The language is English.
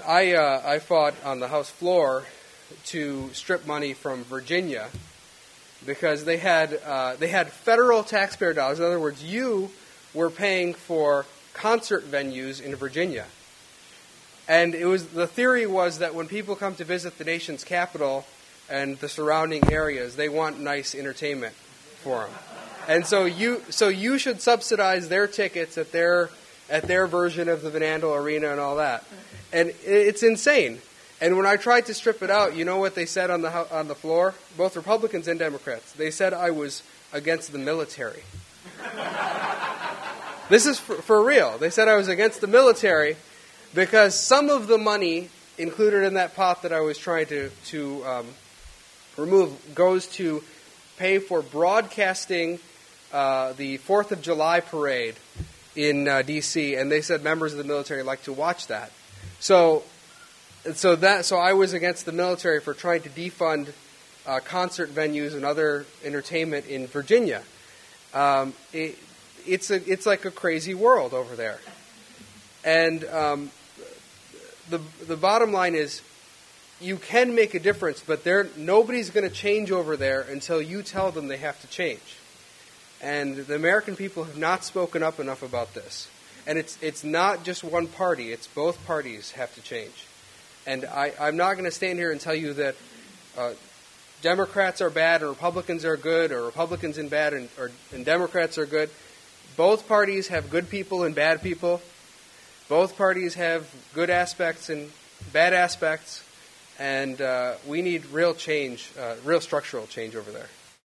I fought on the House floor to strip money from Virginia because they had federal taxpayer dollars. In other words, you were paying for concert venues in Virginia. And the theory was that when people come to visit the nation's capital and the surrounding areas, they want nice entertainment for them. And so you should subsidize their tickets at their version of the Van Andel Arena and all that. And it's insane. And when I tried to strip it out, you know what they said on the floor? Both Republicans and Democrats. They said I was against the military. This is for real. They said I was against the military because some of the money included in that pot that I was trying to remove goes to pay for broadcasting the 4th of July parade in D.C., and they said members of the military like to watch that. So I was against the military for trying to defund concert venues and other entertainment in Virginia. It's like a crazy world over there. And the bottom line is you can make a difference, but nobody's going to change over there until you tell them they have to change. And the American people have not spoken up enough about this. And it's not just one party. It's both parties have to change. And I'm not going to stand here and tell you that Democrats are bad and Republicans are good, or Republicans are bad and Democrats are good. Both parties have good people and bad people. Both parties have good aspects and bad aspects. And we need real change, real structural change over there.